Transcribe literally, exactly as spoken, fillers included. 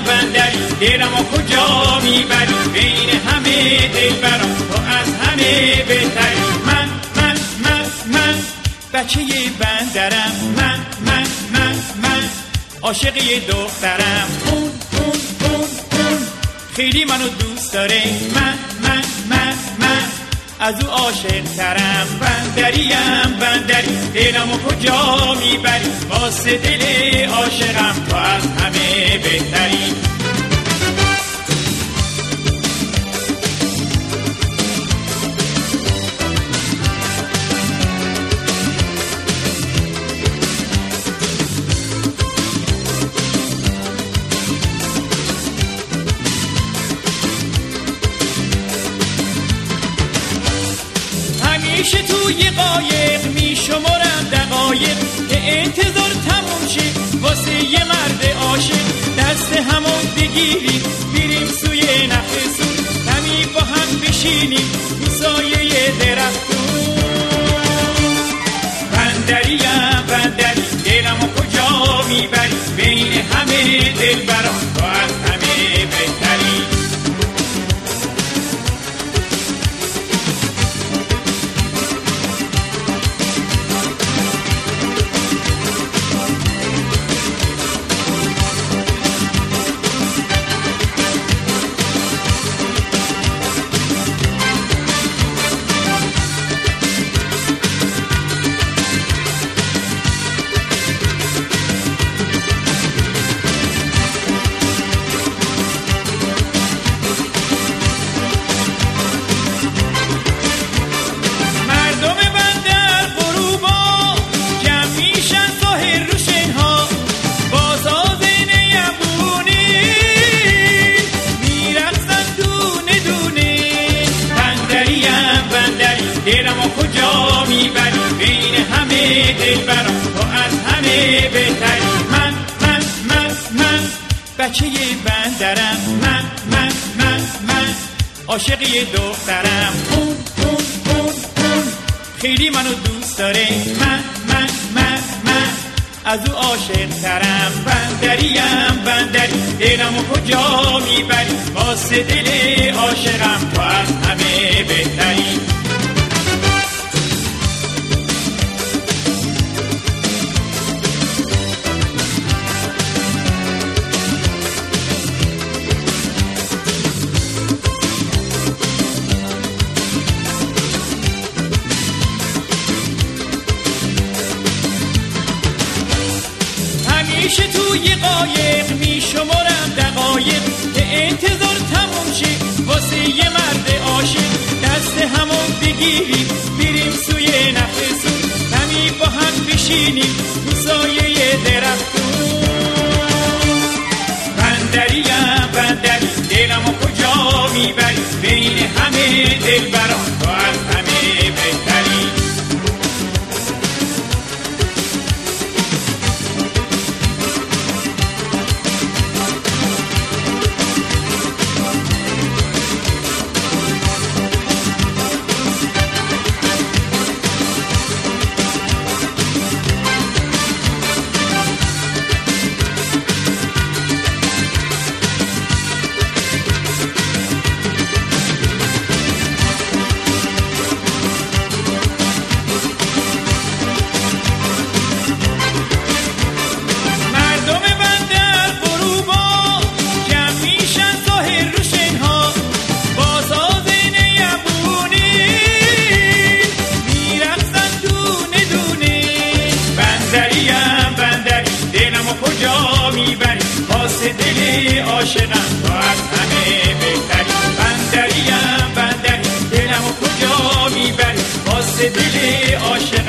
بندری دلمو کجا میبری بین همه دلبران تو از همه بهتری من من من من بچه بندرم من من من من عاشق یه دخترم اون اون اون اون خیلی منو دوست داره من من من من از او عاشق ترم بندریم بندری دلمو کجا میبری واسه دل عاشقم تو از همه بهتری همیشه توی قایق می شمارم دقایق که انتظار تموم شه واسه یه مرد عاشق دست همون بگیریم بریم سوی نخلستون همی با هم بشینیم تو سایه درختون بندریم بندری دلمو کجا میبری بین همه دلبران تو از همه بهتری دلمو کجا میبری بین همه دلبران تو از همه بهتری من من من من بچه بندرم من من من من عاشق یه دخترم اون اون اون اون خیلی منو دوست داره من من من من از او عاشق ترم بندریم بندری دلمو کجا میبری واسه دل عاشقم تو از همه بهتری همیشه توی قایق می شمارم دقایق که انتظار تموم شه واسه یه مرد عاشق دست همون بگیریم بریم سوی نخلستون همی با هم بشینیم تو سایه درختون بندریم بندری دلمو کجا میبری بین همه دلبران تو از همه بهتری کجا میبری واسه دل عاشقم تو از همه بهتری بندریم بندری دلمو کجا میبری واسه دل عاشقم